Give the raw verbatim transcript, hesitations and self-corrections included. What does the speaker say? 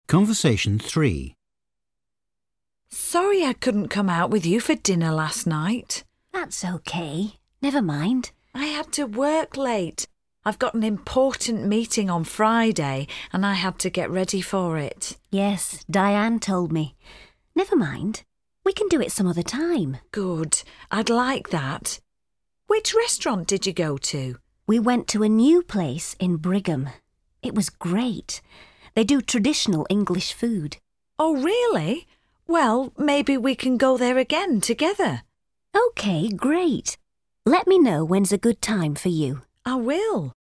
Conversation three. Sorry I couldn't come out with you for dinner last night. That's okay. Never mind. I had to work late. I've got an important meeting on Friday and I had to get ready for it. Yes, Diane told me. Never mind. We can do it some other time. Good. I'd like that. Which restaurant did you go to? We went to a new place in Brigham. It was great. They do traditional English food. Oh, really? Well, maybe we can go there again together. OK, great. Let me know when's a good time for you. I will.